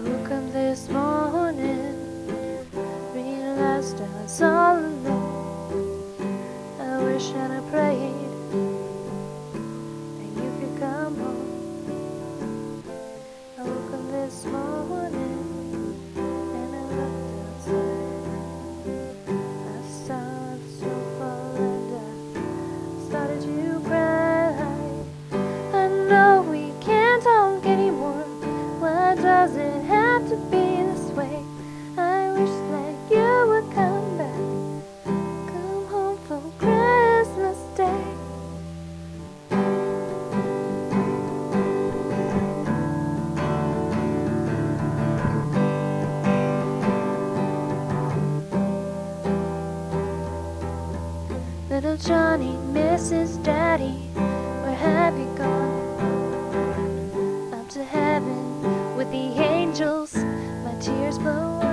woke up this morning, realized I was all alone. I wish and I prayed that you could come home. I woke up this morning and I looked outside. I saw the snowfall and I started to cry. I know we can't talk anymore. Why does it have to be this way? I wish that you would come back, come home for Christmas Day. Little Johnny misses Daddy. Where have you gone? Up to heaven with the angels. My tears blow